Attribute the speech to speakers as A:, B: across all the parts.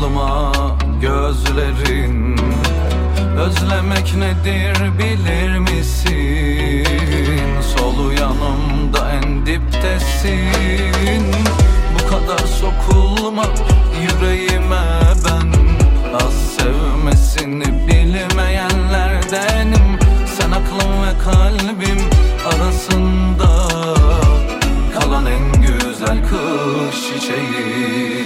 A: aklıma gözlerin. Özlemek nedir bilir misin? Solu yanımda en diptesin. Bu kadar sokulma yüreğime ben. Az sevmesini bilmeyenlerdenim. Sen aklım ve kalbim arasında kalan en güzel kış çiçeği.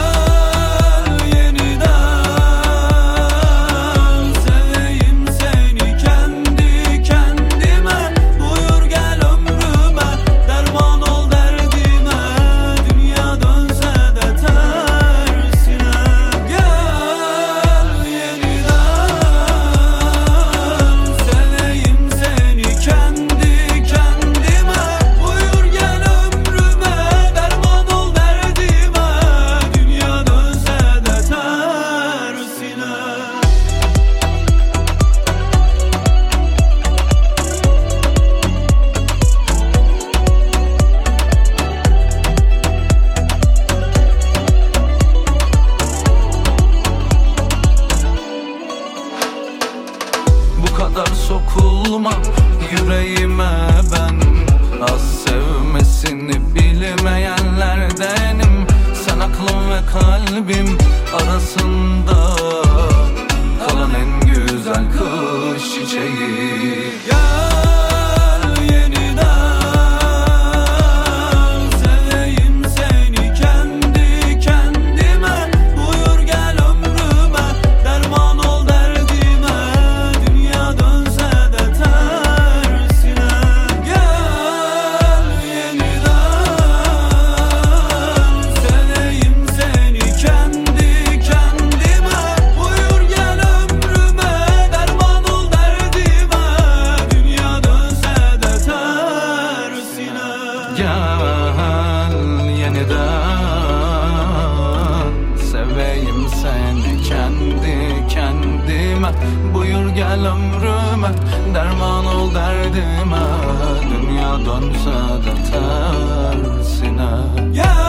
A: Bu kadar sokulma yüreğime ben. Az sevmesini bilmeyenlerdenim. Sen aklım ve kalbim arasında kalan en güzel kış çiçeği. Gel yeniden seveyim seni kendi kendime. Buyur gel ömrüme derman ol derdime. Dünya dönse de tersine.